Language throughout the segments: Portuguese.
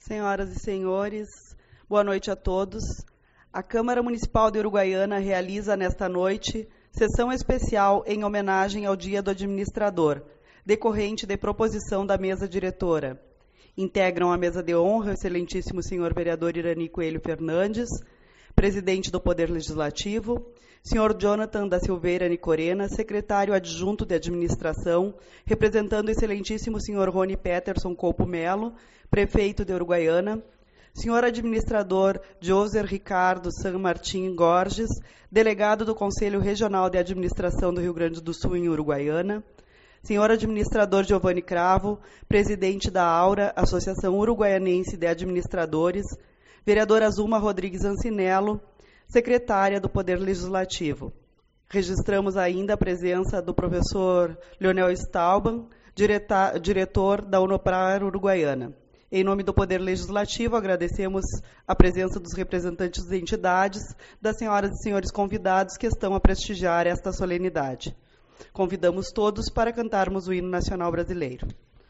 Senhoras e senhores, boa noite a todos. A Câmara Municipal de Uruguaiana realiza nesta noite sessão especial em homenagem ao Dia do Administrador, decorrente de proposição da mesa diretora. Integram a mesa de honra o excelentíssimo senhor vereador Irani Coelho Fernandes, presidente do Poder Legislativo, senhor Jonathan da Silveira Nicorena, secretário adjunto de administração, representando o excelentíssimo senhor Rony Peterson Coupo Melo, prefeito de Uruguaiana, senhor administrador Joser Ricardo San Martin Gorges, delegado do Conselho Regional de Administração do Rio Grande do Sul em Uruguaiana, senhor administrador Giovanni Cravo, presidente da AURA, Associação Uruguaianense de Administradores, vereadora Zulma Rodrigues Ancinello, secretária do Poder Legislativo. Registramos ainda a presença do professor Leonel Stauban, diretor da Unoprar Uruguaiana. Em nome do Poder Legislativo, agradecemos a presença dos representantes das entidades, das senhoras e senhores convidados que estão a prestigiar esta solenidade. Convidamos todos para cantarmos o hino nacional brasileiro.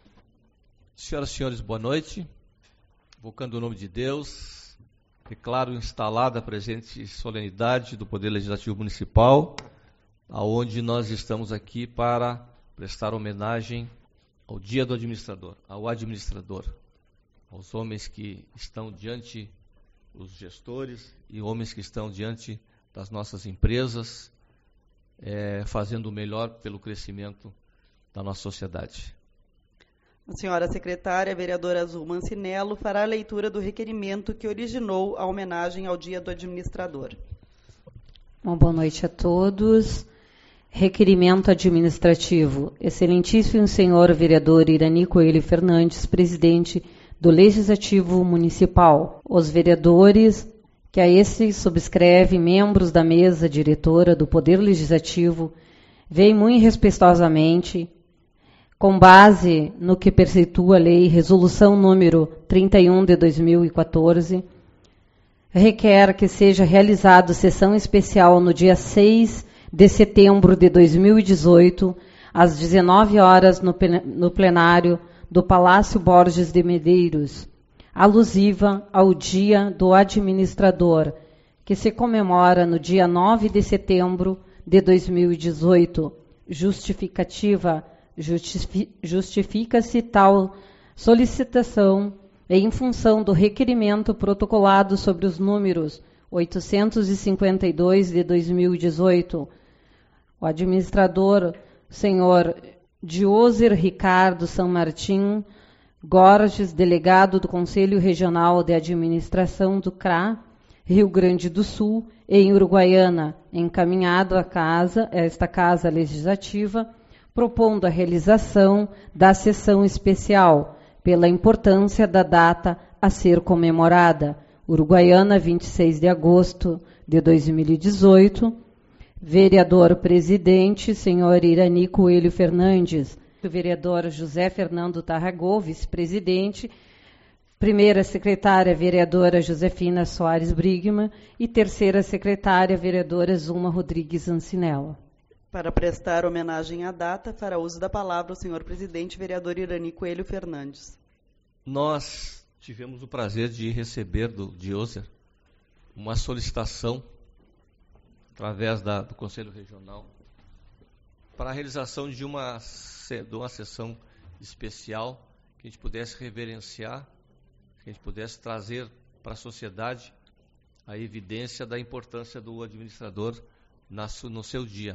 Senhoras e senhores, boa noite. Invocando o nome de Deus, declaro instalada a presente solenidade do Poder Legislativo Municipal, aonde nós estamos aqui para prestar homenagem ao Dia do Administrador, ao administrador, aos homens que estão diante, os gestores e homens que estão diante das nossas empresas, fazendo o melhor pelo crescimento da nossa sociedade. A senhora secretária, vereadora Zulma Ancinello, fará a leitura do requerimento que originou a homenagem ao Dia do Administrador. Bom, boa noite a todos. Requerimento administrativo. Excelentíssimo senhor vereador Irani Coelho Fernandes, presidente do Legislativo Municipal. Os vereadores que a esse subscreve, membros da mesa diretora do Poder Legislativo, veem muito respeitosamente, com base no que preceitua a lei, resolução número 31 de 2014, requer que seja realizada sessão especial no dia 6 de setembro de 2018, às 19 horas, no plenário do Palácio Borges de Medeiros, alusiva ao Dia do Administrador, que se comemora no dia 9 de setembro de 2018. Justifica-se tal solicitação em função do requerimento protocolado sobre os números 852 de 2018. O administrador, senhor Joser Ricardo San Martin Gorges, delegado do Conselho Regional de Administração do CRA, Rio Grande do Sul, em Uruguaiana, encaminhado a esta Casa Legislativa, propondo a realização da sessão especial, pela importância da data a ser comemorada. Uruguaiana, 26 de agosto de 2018. Vereador presidente, senhor Irani Coelho Fernandes. O vereador José Fernando Tarragó, vice-presidente. Primeira secretária, vereadora Josefina Soares Brigman. E terceira secretária, vereadora Zulma Rodrigues Ancinello. Para prestar homenagem à data, fará uso da palavra o senhor presidente, vereador Irani Coelho Fernandes. Nós tivemos o prazer de receber do Joser uma solicitação, através do Conselho Regional, para a realização de uma sessão especial, que a gente pudesse reverenciar, que a gente pudesse trazer para a sociedade a evidência da importância do administrador no seu dia.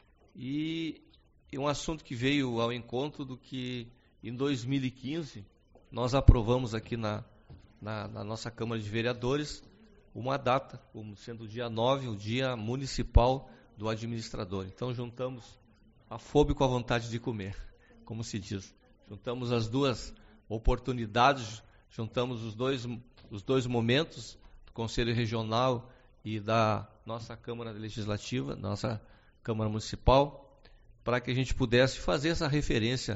E um assunto que veio ao encontro do que em 2015 nós aprovamos aqui na nossa Câmara de Vereadores uma data, como sendo o dia 9, o Dia Municipal do Administrador. Então juntamos a fome com a vontade de comer, como se diz. Juntamos as duas oportunidades, juntamos os dois momentos do Conselho Regional e da nossa Câmara Legislativa, nossa Câmara Municipal, para que a gente pudesse fazer essa referência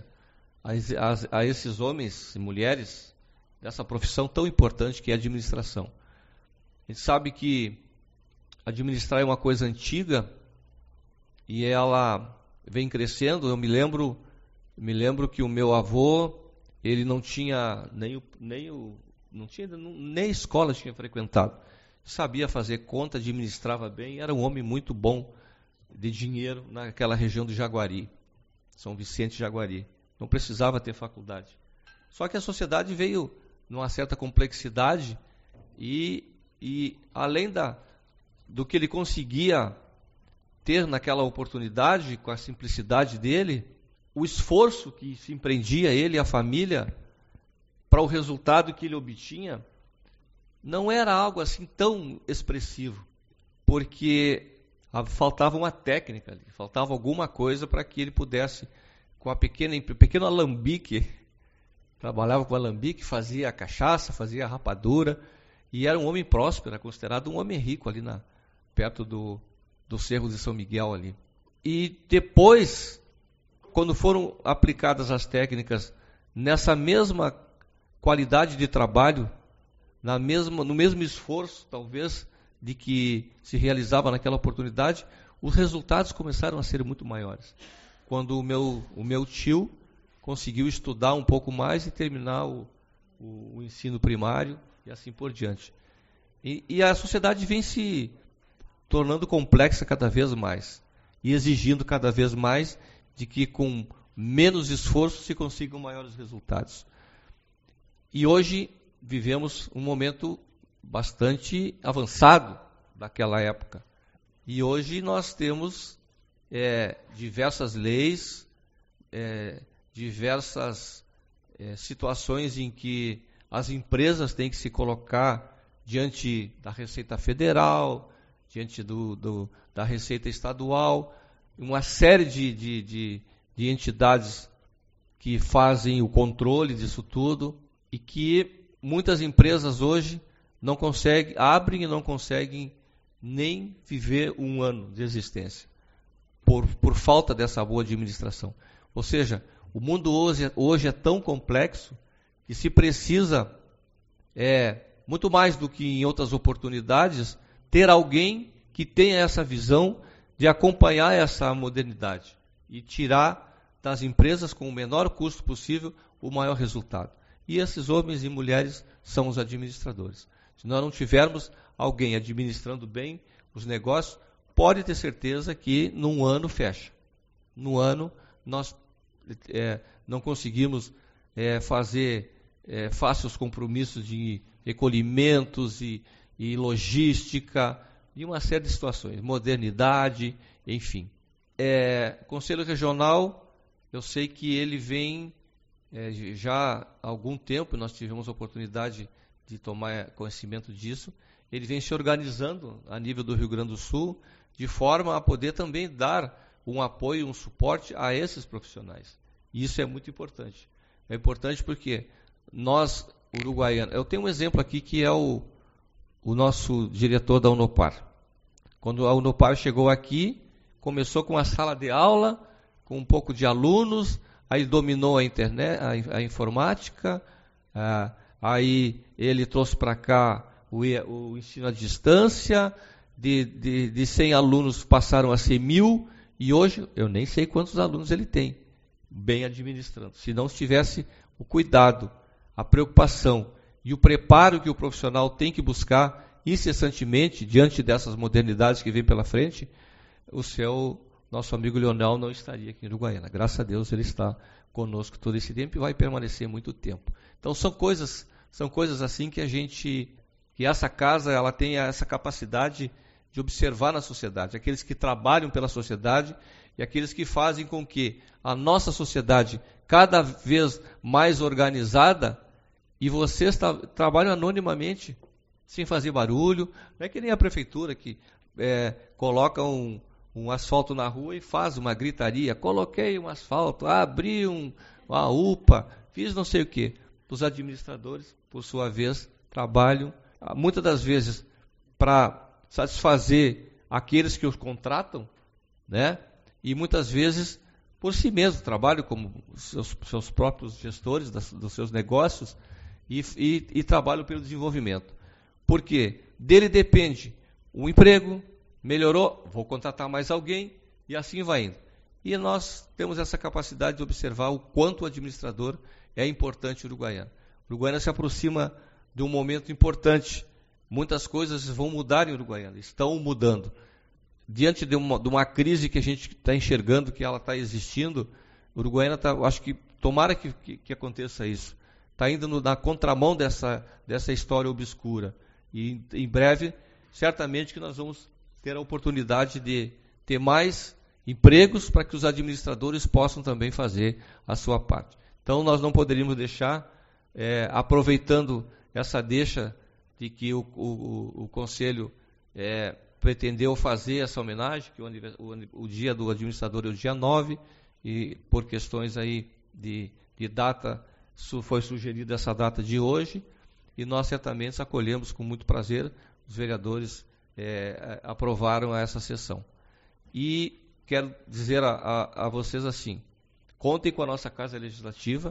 a esses homens e mulheres dessa profissão tão importante que é a administração. A gente sabe que administrar é uma coisa antiga e ela vem crescendo. Eu me lembro que o meu avô, ele não tinha nem o nem escola tinha frequentado. Sabia fazer conta, administrava bem, era um homem muito bom de dinheiro naquela região do Jaguari, São Vicente Jaguari. Não precisava ter faculdade. Só que a sociedade veio numa certa complexidade e além do que ele conseguia ter naquela oportunidade, com a simplicidade dele, o esforço que se empreendia ele e a família para o resultado que ele obtinha, não era algo assim tão expressivo, porque faltava uma técnica ali, faltava alguma coisa para que ele pudesse, com pequeno alambique, trabalhava com alambique, fazia a cachaça, fazia a rapadura, e era um homem próspero, era considerado um homem rico ali perto do Cerro de São Miguel ali. E depois, quando foram aplicadas as técnicas nessa mesma qualidade de trabalho, no mesmo esforço, talvez, de que se realizava naquela oportunidade, os resultados começaram a ser muito maiores. Quando o meu tio conseguiu estudar um pouco mais e terminar o ensino primário e assim por diante. E a sociedade vem se tornando complexa cada vez mais e exigindo cada vez mais de que com menos esforço se consigam maiores resultados. E hoje vivemos um momento bastante avançado daquela época. E hoje nós temos diversas leis, diversas situações em que as empresas têm que se colocar diante da Receita Federal, diante da Receita Estadual, uma série de entidades que fazem o controle disso tudo e que muitas empresas hoje abrem e não conseguem nem viver um ano de existência por falta dessa boa administração. Ou seja, o mundo hoje é tão complexo que se precisa, muito mais do que em outras oportunidades, ter alguém que tenha essa visão de acompanhar essa modernidade e tirar das empresas com o menor custo possível o maior resultado. E esses homens e mulheres são os administradores. Se nós não tivermos alguém administrando bem os negócios, pode ter certeza que num ano fecha. No ano nós não conseguimos fazer face os compromissos de recolhimentos e logística e uma série de situações, modernidade, enfim. Conselho Regional, eu sei que ele vem já há algum tempo, nós tivemos a oportunidade de tomar conhecimento disso, ele vem se organizando a nível do Rio Grande do Sul, de forma a poder também dar um apoio, um suporte a esses profissionais. E isso é muito importante. É importante porque nós, uruguaianos, eu tenho um exemplo aqui que é o nosso diretor da Unopar. Quando a Unopar chegou aqui, começou com a sala de aula, com um pouco de alunos, aí dominou a internet, a informática, aí ele trouxe para cá o ensino à distância, de 100 alunos passaram a ser 1.000, e hoje eu nem sei quantos alunos ele tem, bem administrando. Se não tivesse o cuidado, a preocupação e o preparo que o profissional tem que buscar incessantemente diante dessas modernidades que vêm pela frente, nosso amigo Leonel não estaria aqui em Uruguaiana. Graças a Deus ele está conosco todo esse tempo e vai permanecer muito tempo. Então são coisas assim que essa casa ela tem essa capacidade de observar na sociedade, aqueles que trabalham pela sociedade e aqueles que fazem com que a nossa sociedade cada vez mais organizada, e vocês trabalham anonimamente, sem fazer barulho, não é que nem a prefeitura que coloca um asfalto na rua e faz uma gritaria, coloquei um asfalto, abri uma UPA, fiz não sei o quê. Os administradores, por sua vez, trabalham, muitas das vezes, para satisfazer aqueles que os contratam, né? E muitas vezes por si mesmo, trabalham como seus próprios gestores dos seus negócios e trabalham pelo desenvolvimento. Porque dele depende o emprego, melhorou, vou contratar mais alguém, e assim vai indo. E nós temos essa capacidade de observar o quanto o administrador é importante uruguaiano. O uruguaiano se aproxima de um momento importante. Muitas coisas vão mudar em Uruguaiana, estão mudando. Diante de uma crise que a gente está enxergando que ela está existindo, Uruguaiana está, acho que tomara que aconteça isso. Está indo na contramão dessa história obscura. E em breve, certamente que nós vamos ter a oportunidade de ter mais empregos para que os administradores possam também fazer a sua parte. Então, nós não poderíamos deixar, aproveitando essa deixa de que o Conselho pretendeu fazer essa homenagem, que o dia do administrador é o dia 9, e por questões aí de data, foi sugerida essa data de hoje, e nós certamente acolhemos com muito prazer, os vereadores aprovaram essa sessão. E quero dizer a vocês assim, contem com a nossa Casa Legislativa,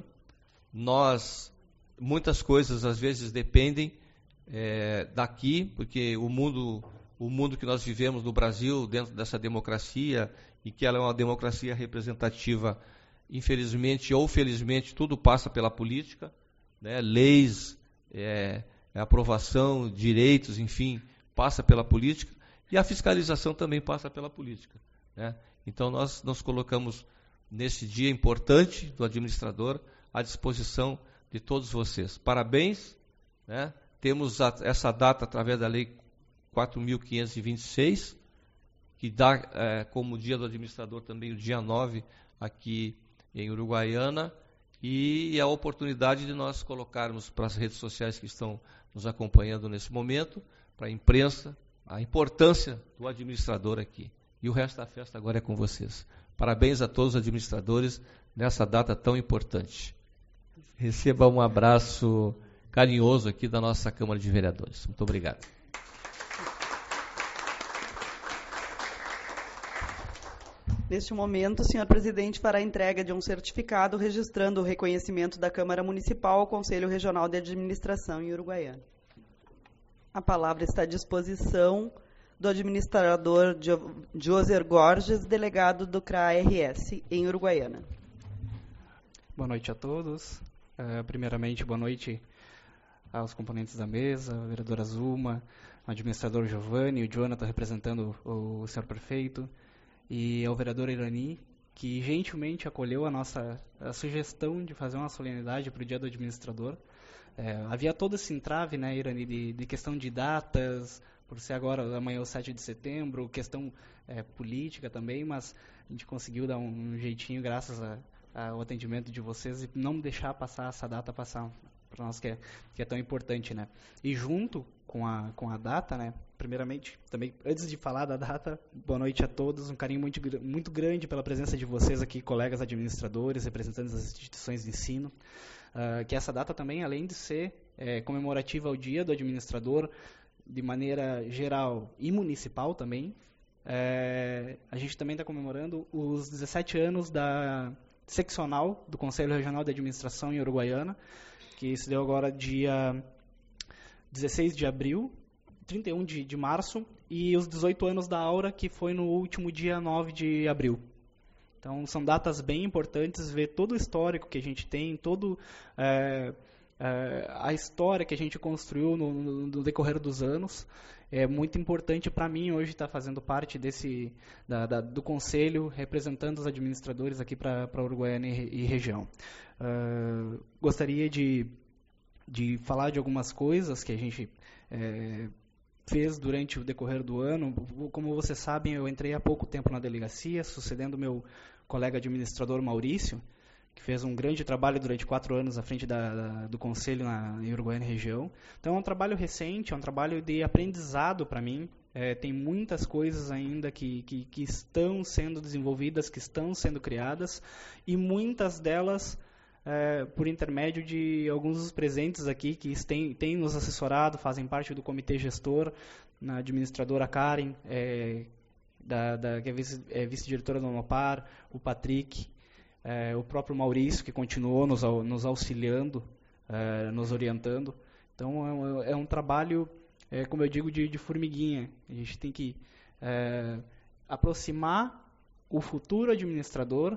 muitas coisas às vezes dependem daqui, porque o mundo que nós vivemos no Brasil, dentro dessa democracia, e que ela é uma democracia representativa, infelizmente ou felizmente, tudo passa pela política, né? Leis, aprovação, direitos, enfim, passa pela política, e a fiscalização também passa pela política, né? Então nós nos colocamos nesse dia importante do administrador à disposição de todos vocês. Parabéns, né? Temos essa data através da Lei 4.526, que dá como dia do administrador também o dia 9 aqui em Uruguaiana, e a oportunidade de nós colocarmos para as redes sociais que estão nos acompanhando nesse momento, para a imprensa, a importância do administrador aqui. E o resto da festa agora é com vocês. Parabéns a todos os administradores nessa data tão importante. Receba um abraço carinhoso aqui da nossa Câmara de Vereadores. Muito obrigado. Neste momento, o senhor presidente fará a entrega de um certificado registrando o reconhecimento da Câmara Municipal ao Conselho Regional de Administração em Uruguaiana. A palavra está à disposição do administrador Joser Gorges, delegado do CRA-RS em Uruguaiana. Boa noite a todos. Primeiramente, boa noite aos componentes da mesa, a vereadora Zuma, o administrador Giovanni, o Jonathan representando o senhor prefeito, e ao vereador Irani, que gentilmente acolheu a sugestão de fazer uma solenidade para o dia do administrador. Havia todo esse entrave, né, Irani, de questão de datas, por ser agora, amanhã o 7 de setembro, questão política também, mas a gente conseguiu dar um jeitinho graças ao atendimento de vocês e não deixar passar essa data para nós que é tão importante, né? E junto com a data, né? Primeiramente, também, antes de falar da data, boa noite a todos, um carinho muito grande pela presença de vocês aqui, colegas administradores, representantes das instituições de ensino, que essa data também, além de ser comemorativa ao dia do administrador, de maneira geral e municipal também, a gente também está comemorando os 17 anos da seccional do Conselho Regional de Administração em Uruguaiana, que se deu agora dia 16 de abril, 31 de março, e os 18 anos da Aura, que foi no último dia 9 de abril. Então, são datas bem importantes, ver todo o histórico que a gente tem, todo a história que a gente construiu no decorrer dos anos. É muito importante para mim hoje estar fazendo parte do Conselho, representando os administradores aqui para Uruguaiana e região. Gostaria de falar de algumas coisas que a gente fez durante o decorrer do ano. Como vocês sabem, eu entrei há pouco tempo na delegacia, sucedendo meu colega administrador Maurício, que fez um grande trabalho durante 4 anos à frente do Conselho em Uruguaiana e região. Então é um trabalho recente, é um trabalho de aprendizado para mim. Tem muitas coisas ainda que estão sendo desenvolvidas, que estão sendo criadas, e muitas delas por intermédio de alguns dos presentes aqui que têm nos assessorado, fazem parte do comitê gestor, na administradora Karen, que é vice-diretora do Unopar, o Patrick, o próprio Maurício, que continuou nos auxiliando, nos orientando. Então, é um trabalho, como eu digo, de formiguinha. A gente tem que aproximar o futuro administrador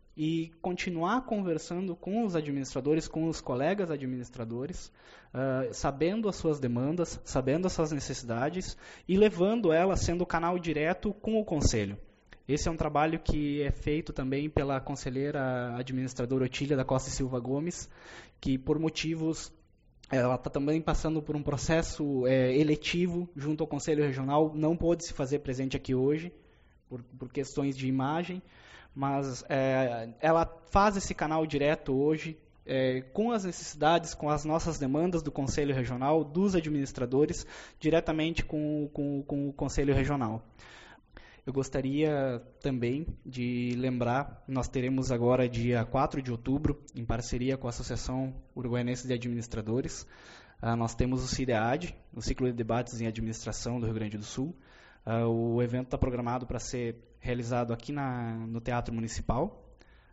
e continuar conversando com os administradores, com os colegas administradores, sabendo as suas demandas, sabendo as suas necessidades e levando elas, sendo o canal direto com o Conselho. Esse é um trabalho que é feito também pela conselheira administradora Otília da Costa e Silva Gomes, que por motivos, ela está também passando por um processo eletivo junto ao Conselho Regional, não pôde se fazer presente aqui hoje, por questões de imagem, mas ela faz esse canal direto hoje, com as necessidades, com as nossas demandas do Conselho Regional, dos administradores, diretamente com o Conselho Regional. Eu gostaria também de lembrar, nós teremos agora dia 4 de outubro, em parceria com a Associação Uruguaianense de Administradores, nós temos o CIDEAD, o Ciclo de Debates em Administração do Rio Grande do Sul. O evento está programado para ser realizado aqui no Teatro Municipal.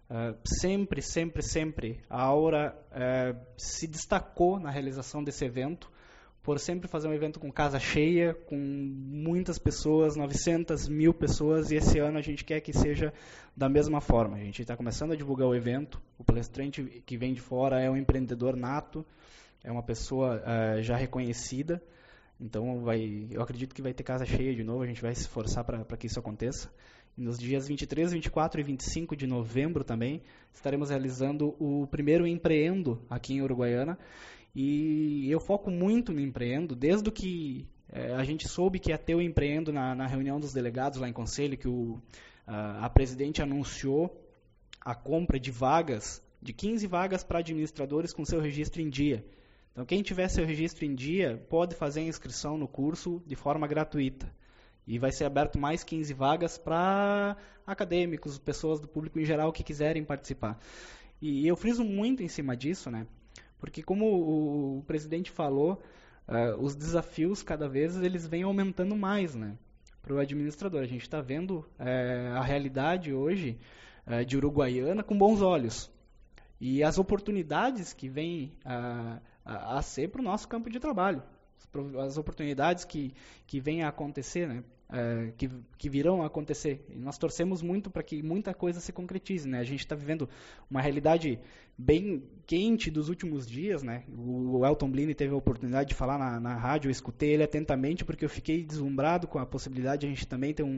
Sempre a Aura se destacou na realização desse evento, por sempre fazer um evento com casa cheia, com muitas pessoas, 900, 1.000 pessoas, e esse ano a gente quer que seja da mesma forma. A gente está começando a divulgar o evento, o palestrante que vem de fora é um empreendedor nato, é uma pessoa já reconhecida, então eu acredito que vai ter casa cheia de novo, a gente vai se esforçar para que isso aconteça. E nos dias 23, 24 e 25 de novembro também, estaremos realizando o primeiro Empreendo aqui em Uruguaiana. E eu foco muito no Empreendo, desde que a gente soube que ia ter o Empreendo na reunião dos delegados lá em Conselho, que a presidente anunciou a compra de vagas, de 15 vagas para administradores com seu registro em dia. Então, quem tiver seu registro em dia pode fazer a inscrição no curso de forma gratuita. E vai ser aberto mais 15 vagas para acadêmicos, pessoas do público em geral que quiserem participar. E eu friso muito em cima disso, né? Porque como o presidente falou, os desafios cada vez eles vêm aumentando mais, né, para o administrador. A gente está vendo a realidade hoje de Uruguaiana com bons olhos. E as oportunidades que vêm a ser para o nosso campo de trabalho. As oportunidades que vêm a acontecer, né, que virão a acontecer. E nós torcemos muito para que muita coisa se concretize, né? A gente está vivendo uma realidade bem quente dos últimos dias, né? O Elton Blini teve a oportunidade de falar na rádio, eu escutei ele atentamente porque eu fiquei deslumbrado com a possibilidade de a gente também ter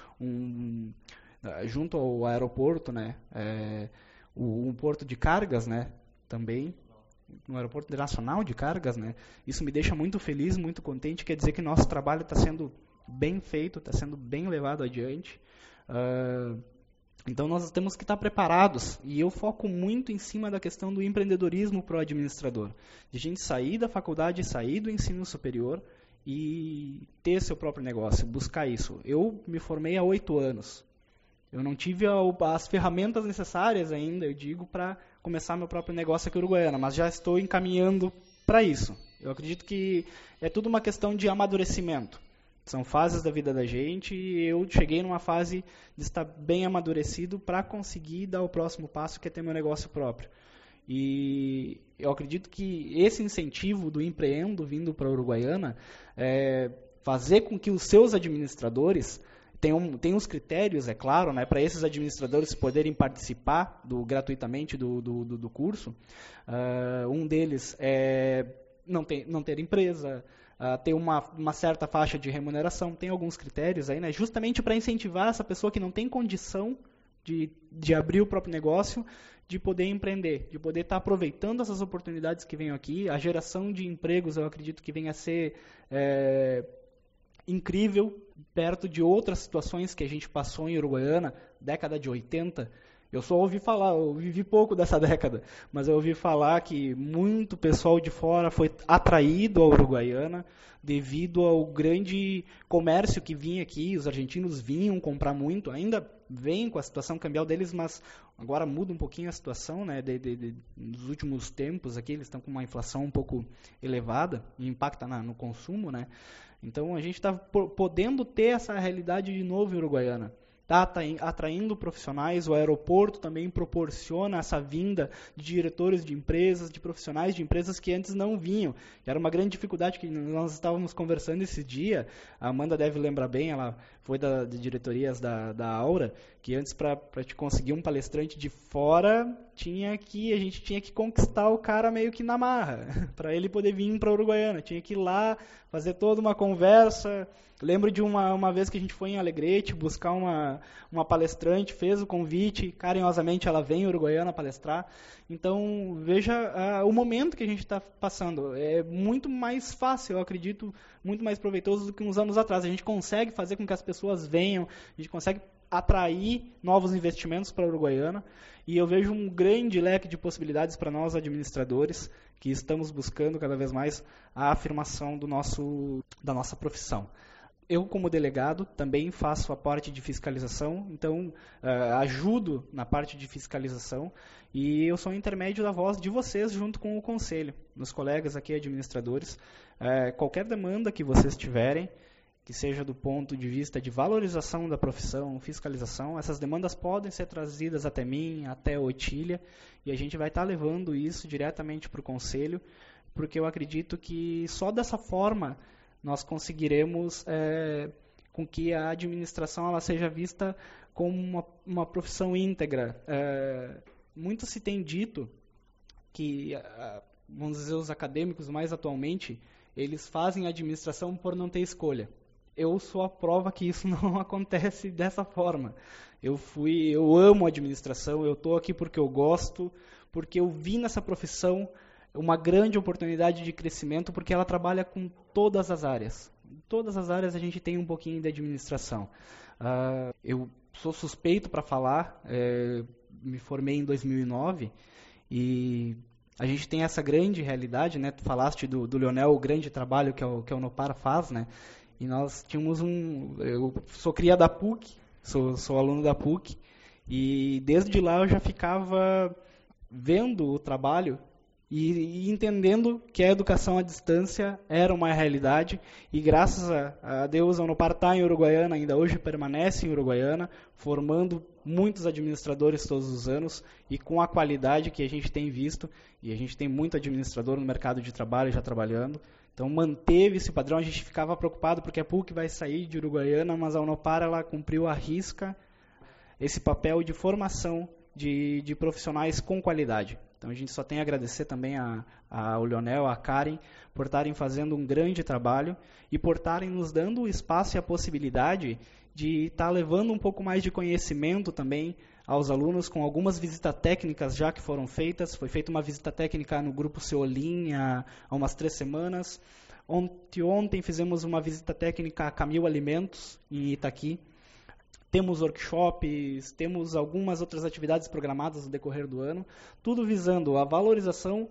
junto ao aeroporto, né? Um porto de cargas, né? Também no aeroporto internacional de cargas, né? Isso me deixa muito feliz, muito contente, quer dizer que nosso trabalho está sendo bem feito, está sendo bem levado adiante. Então nós temos que estar preparados, e eu foco muito em cima da questão do empreendedorismo para o administrador, de a gente sair da faculdade, sair do ensino superior e ter seu próprio negócio, buscar isso. Eu me formei há 8 anos, eu não tive as ferramentas necessárias ainda, eu digo, para começar meu próprio negócio aqui em Uruguaiana, mas já estou encaminhando para isso. Eu acredito que é tudo uma questão de amadurecimento. São fases da vida da gente e eu cheguei numa fase de estar bem amadurecido para conseguir dar o próximo passo, que é ter meu negócio próprio. E eu acredito que esse incentivo do Empreendo vindo para a Uruguaiana fazer com que os seus administradores tenham os critérios, é claro, né, para esses administradores poderem participar gratuitamente do curso. Um deles é não ter empresa, ter uma certa faixa de remuneração, tem alguns critérios aí, né, justamente para incentivar essa pessoa que não tem condição de abrir o próprio negócio, de poder empreender, de poder estar aproveitando essas oportunidades que vêm aqui. A geração de empregos, eu acredito que venha a ser incrível, perto de outras situações que a gente passou em Uruguaiana, década de 80, eu só ouvi falar, eu vivi pouco dessa década, mas eu ouvi falar que muito pessoal de fora foi atraído à Uruguaiana devido ao grande comércio que vinha aqui, os argentinos vinham comprar muito, ainda vêm com a situação cambial deles, mas agora muda um pouquinho a situação, né, nos últimos tempos aqui, eles estão com uma inflação um pouco elevada e impacta no consumo, né? Então a gente está podendo ter essa realidade de novo em Uruguaiana. está atraindo profissionais, o aeroporto também proporciona essa vinda de diretores de empresas, de profissionais de empresas que antes não vinham. Era uma grande dificuldade que nós estávamos conversando esse dia, a Amanda deve lembrar bem, ela foi de diretorias da Aura, que antes para te conseguir um palestrante de fora, a gente tinha que conquistar o cara meio que na marra, para ele poder vir para a Uruguaiana, tinha que ir lá, fazer toda uma conversa. Lembro de uma vez que a gente foi em Alegrete buscar uma palestrante, fez o convite, carinhosamente ela vem em Uruguaiana palestrar. Então, veja o momento que a gente está passando. É muito mais fácil, eu acredito, muito mais proveitoso do que uns anos atrás. A gente consegue fazer com que as pessoas venham, a gente consegue atrair novos investimentos para a Uruguaiana. E eu vejo um grande leque de possibilidades para nós administradores que estamos buscando cada vez mais a afirmação da nossa profissão. Eu, como delegado, também faço a parte de fiscalização, então ajudo na parte de fiscalização e eu sou o intermédio da voz de vocês junto com o Conselho, meus colegas aqui administradores. Qualquer demanda que vocês tiverem, que seja do ponto de vista de valorização da profissão, fiscalização, essas demandas podem ser trazidas até mim, até a Otília, e a gente vai estar levando isso diretamente para o Conselho, porque eu acredito que só dessa forma nós conseguiremos com que a administração ela seja vista como uma profissão íntegra. Muito se tem dito que, vamos dizer, os acadêmicos mais atualmente, eles fazem administração por não ter escolha. Eu sou a prova que isso não acontece dessa forma. Eu amo administração, eu estou aqui porque eu gosto, porque eu vi nessa profissão uma grande oportunidade de crescimento, porque ela trabalha com todas as áreas. Em todas as áreas a gente tem um pouquinho de administração. Eu sou suspeito para falar, me formei em 2009 e a gente tem essa grande realidade, né? Tu falaste do Leonel, o grande trabalho que a Unopar faz, né? E nós tínhamos eu sou cria da PUC, sou aluno da PUC, e desde lá eu já ficava vendo o trabalho e entendendo que a educação à distância era uma realidade, e graças a Deus a Unopar está em Uruguaiana, ainda hoje permanece em Uruguaiana, formando muitos administradores todos os anos, e com a qualidade que a gente tem visto, e a gente tem muito administrador no mercado de trabalho já trabalhando, então manteve esse padrão. A gente ficava preocupado porque a PUC vai sair de Uruguaiana, mas a Unopar ela cumpriu à risca esse papel de formação de profissionais com qualidade. Então a gente só tem a agradecer também ao Leonel, à Karen, por estarem fazendo um grande trabalho e por estarem nos dando o espaço e a possibilidade de estar levando um pouco mais de conhecimento também aos alunos, com algumas visitas técnicas já que foram feitas. Foi feita uma visita técnica no Grupo Ceolim há umas 3 semanas. Ontem fizemos uma visita técnica a Camil Alimentos, em Itaqui. Temos workshops, temos algumas outras atividades programadas no decorrer do ano, tudo visando a valorização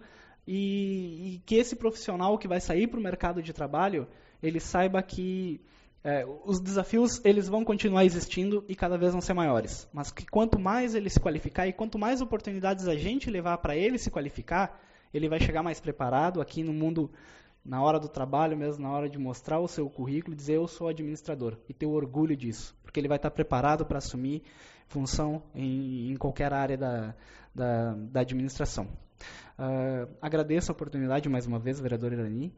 e que esse profissional que vai sair para o mercado de trabalho, ele saiba que os desafios eles vão continuar existindo e cada vez vão ser maiores. Mas que quanto mais ele se qualificar e quanto mais oportunidades a gente levar para ele se qualificar, ele vai chegar mais preparado aqui no mundo, na hora do trabalho mesmo, na hora de mostrar o seu currículo, dizer eu sou administrador e ter orgulho disso, porque ele vai estar preparado para assumir função em qualquer área da administração. Agradeço a oportunidade mais uma vez, vereador Irani,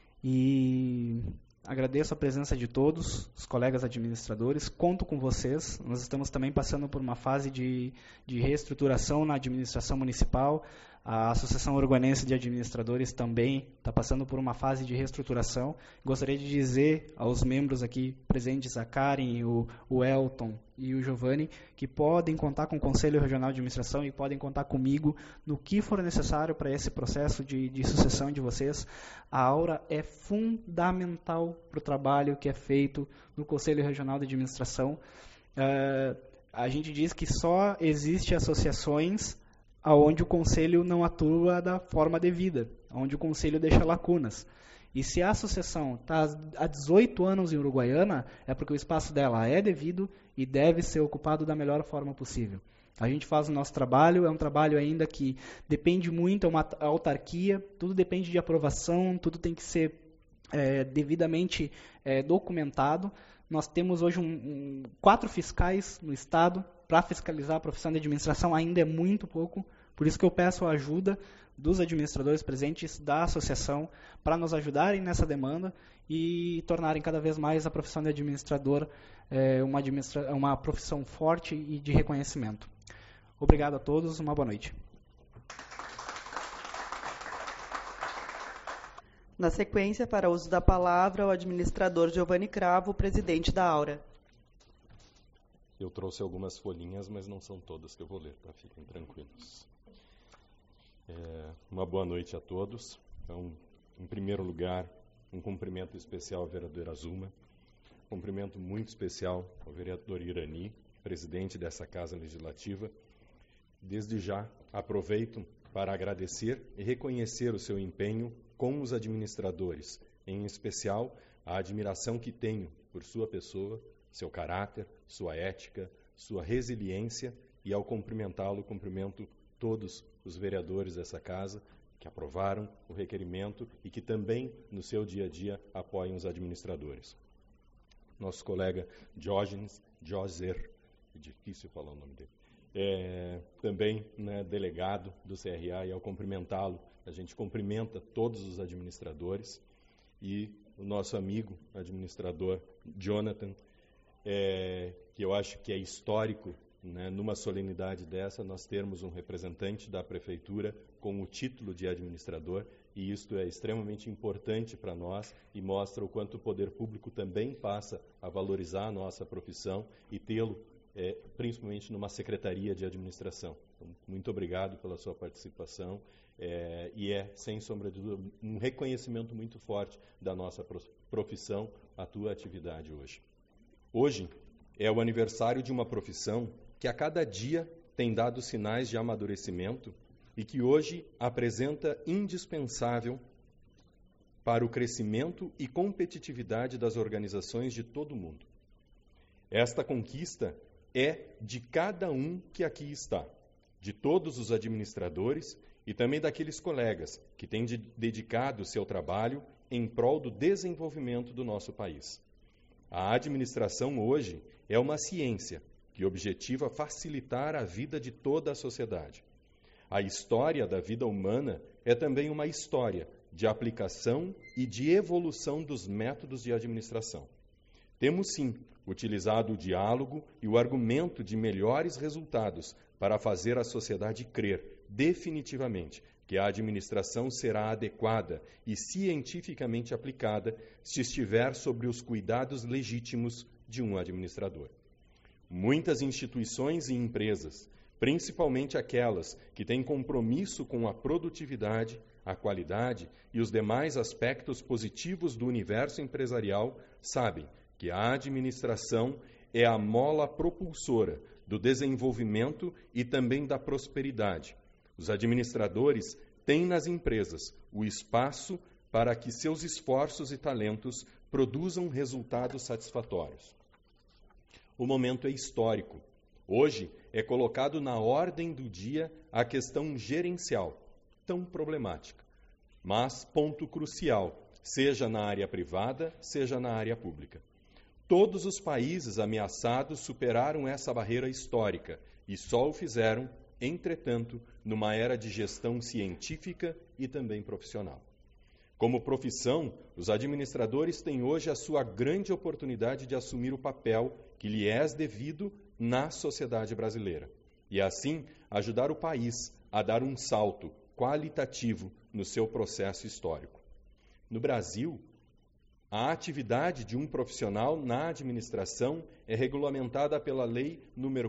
e agradeço a presença de todos os colegas administradores, conto com vocês. Nós estamos também passando por uma fase de reestruturação na administração municipal. A Associação Uruguaianense de Administradores também está passando por uma fase de reestruturação. Gostaria de dizer aos membros aqui presentes, a Karen, o Elton e o Giovanni, que podem contar com o Conselho Regional de Administração e podem contar comigo no que for necessário para esse processo de sucessão de vocês. A Aura é fundamental para o trabalho que é feito no Conselho Regional de Administração. A gente diz que só existe associações onde o Conselho não atua da forma devida, onde o Conselho deixa lacunas. E se a associação está há 18 anos em Uruguaiana, é porque o espaço dela é devido e deve ser ocupado da melhor forma possível. A gente faz o nosso trabalho, é um trabalho ainda que depende muito, é uma autarquia, tudo depende de aprovação, tudo tem que ser devidamente documentado. Nós temos hoje 4 fiscais no Estado. Para fiscalizar a profissão de administração ainda é muito pouco, por isso que eu peço a ajuda dos administradores presentes da associação para nos ajudarem nessa demanda e tornarem cada vez mais a profissão de administrador uma profissão forte e de reconhecimento. Obrigado a todos, uma boa noite. Na sequência, para uso da palavra, o administrador Giovanni Cravo, presidente da Aura. Eu trouxe algumas folhinhas, mas não são todas que eu vou ler, tá? Fiquem tranquilos. Uma boa noite a todos. Então, em primeiro lugar, um cumprimento especial ao vereador Azuma, um cumprimento muito especial ao vereador Irani, presidente dessa Casa Legislativa. Desde já, aproveito para agradecer e reconhecer o seu empenho com os administradores, em especial a admiração que tenho por sua pessoa, seu caráter, sua ética, sua resiliência, e ao cumprimentá-lo, cumprimento todos os vereadores dessa casa que aprovaram o requerimento e que também, no seu dia a dia, apoiam os administradores. Nosso colega Joser, difícil falar o nome dele, também delegado do CRA, e ao cumprimentá-lo, a gente cumprimenta todos os administradores, e o nosso amigo administrador Jonathan, que eu acho que é histórico, numa solenidade dessa, nós termos um representante da prefeitura com o título de administrador, e isto é extremamente importante para nós e mostra o quanto o poder público também passa a valorizar a nossa profissão e tê-lo, principalmente numa secretaria de administração. Então, muito obrigado pela sua participação, e sem sombra de dúvida, um reconhecimento muito forte da nossa profissão, a tua atividade hoje. Hoje é o aniversário de uma profissão que a cada dia tem dado sinais de amadurecimento e que hoje apresenta indispensável para o crescimento e competitividade das organizações de todo o mundo. Esta conquista é de cada um que aqui está, de todos os administradores e também daqueles colegas que têm dedicado o seu trabalho em prol do desenvolvimento do nosso país. A administração hoje é uma ciência que objetiva facilitar a vida de toda a sociedade. A história da vida humana é também uma história de aplicação e de evolução dos métodos de administração. Temos, sim, utilizado o diálogo e o argumento de melhores resultados para fazer a sociedade crer definitivamente que a administração será adequada e cientificamente aplicada se estiver sobre os cuidados legítimos de um administrador. Muitas instituições e empresas, principalmente aquelas que têm compromisso com a produtividade, a qualidade e os demais aspectos positivos do universo empresarial, sabem que a administração é a mola propulsora do desenvolvimento e também da prosperidade. Os administradores têm nas empresas o espaço para que seus esforços e talentos produzam resultados satisfatórios. O momento é histórico. Hoje é colocado na ordem do dia a questão gerencial, tão problemática, mas ponto crucial, seja na área privada, seja na área pública. Todos os países ameaçados superaram essa barreira histórica e só o fizeram, entretanto, numa era de gestão científica e também profissional. Como profissão, os administradores têm hoje a sua grande oportunidade de assumir o papel que lhe é devido na sociedade brasileira e, assim, ajudar o país a dar um salto qualitativo no seu processo histórico. No Brasil, a atividade de um profissional na administração é regulamentada pela Lei nº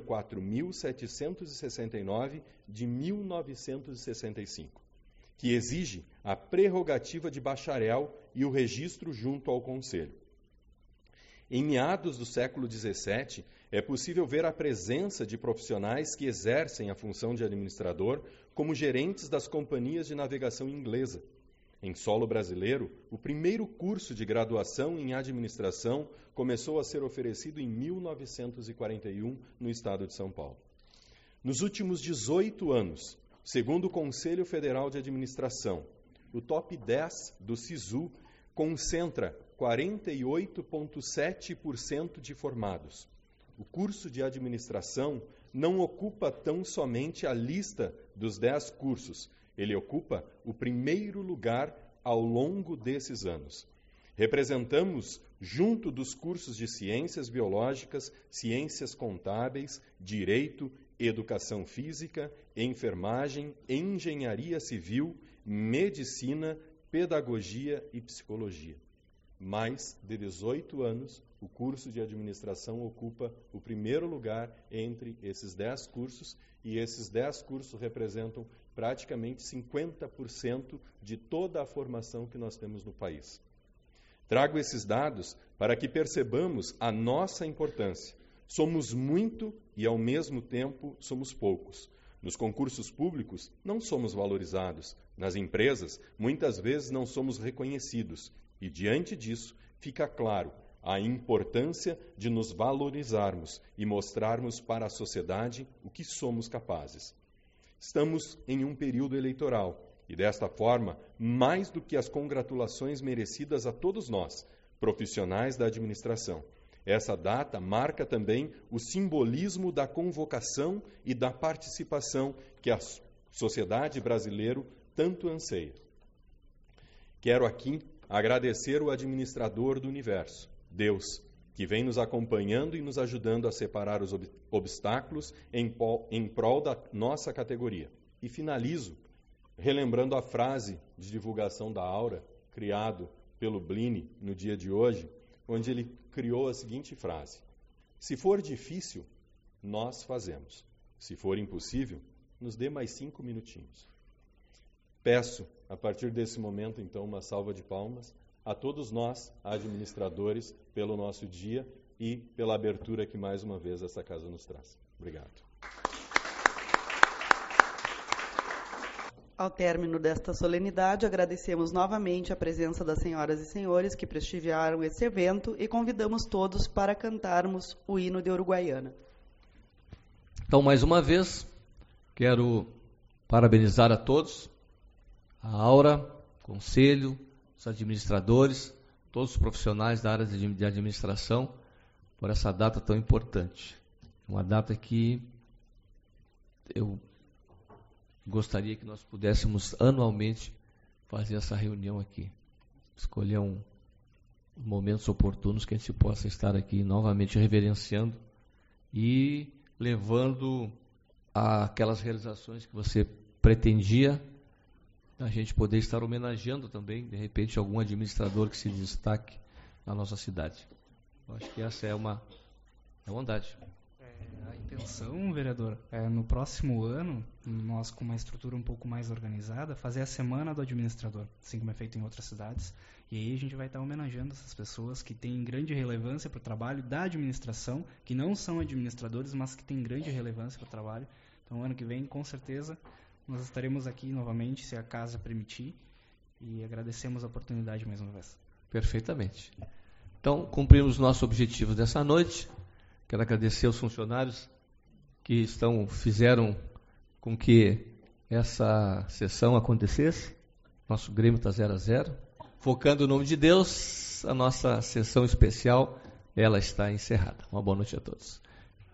4.769, de 1965, que exige a prerrogativa de bacharel e o registro junto ao Conselho. Em meados do século XVII, é possível ver a presença de profissionais que exercem a função de administrador como gerentes das companhias de navegação inglesa. Em solo brasileiro, o primeiro curso de graduação em administração começou a ser oferecido em 1941 no estado de São Paulo. Nos últimos 18 anos, segundo o Conselho Federal de Administração, o top 10 do SISU concentra 48,7% de formados. O curso de administração não ocupa tão somente a lista dos 10 cursos, ele ocupa o primeiro lugar ao longo desses anos. Representamos, junto dos cursos de ciências biológicas, ciências contábeis, direito, educação física, enfermagem, engenharia civil, medicina, pedagogia e psicologia. Mais de 18 anos, o curso de administração ocupa o primeiro lugar entre esses 10 cursos, e esses 10 cursos representam praticamente 50% de toda a formação que nós temos no país. Trago esses dados para que percebamos a nossa importância. Somos muito e, ao mesmo tempo, somos poucos. Nos concursos públicos, não somos valorizados. Nas empresas, muitas vezes não somos reconhecidos. E, diante disso, fica claro a importância de nos valorizarmos e mostrarmos para a sociedade o que somos capazes. Estamos em um período eleitoral e, desta forma, mais do que as congratulações merecidas a todos nós, profissionais da administração, essa data marca também o simbolismo da convocação e da participação que a sociedade brasileira tanto anseia. Quero aqui agradecer o administrador do universo, Deus, que vem nos acompanhando e nos ajudando a separar os obstáculos em prol da nossa categoria. E finalizo relembrando a frase de divulgação da Aura, criado pelo Blini no dia de hoje, onde ele criou a seguinte frase: se for difícil, nós fazemos. Se for impossível, nos dê mais 5 minutinhos. Peço, a partir desse momento, então, uma salva de palmas a todos nós, administradores, pelo nosso dia e pela abertura que, mais uma vez, essa casa nos traz. Obrigado. Ao término desta solenidade, agradecemos novamente a presença das senhoras e senhores que prestigiaram esse evento e convidamos todos para cantarmos o hino de Uruguaiana. Então, mais uma vez, quero parabenizar a todos, a Aura, Conselho, os administradores, todos os profissionais da área de administração, por essa data tão importante. Uma data que eu gostaria que nós pudéssemos anualmente fazer essa reunião aqui. Escolher momentos oportunos que a gente possa estar aqui novamente reverenciando e levando aquelas realizações que você pretendia, a gente poder estar homenageando também, de repente, algum administrador que se destaque na nossa cidade. Eu acho que essa é uma bondade. A intenção, vereador, no próximo ano, nós com uma estrutura um pouco mais organizada, fazer a Semana do Administrador, assim como é feito em outras cidades. E aí a gente vai estar homenageando essas pessoas que têm grande relevância para o trabalho da administração, que não são administradores, mas que têm grande relevância para o trabalho. Então, ano que vem, com certeza, nós estaremos aqui novamente, se a casa permitir, e agradecemos a oportunidade mais uma vez. Perfeitamente. Então, cumprimos nossos objetivos dessa noite. Quero agradecer aos funcionários que fizeram com que essa sessão acontecesse. Nosso Grêmio está 0-0. Focando o nome de Deus, a nossa sessão especial, ela está encerrada. Uma boa noite a todos.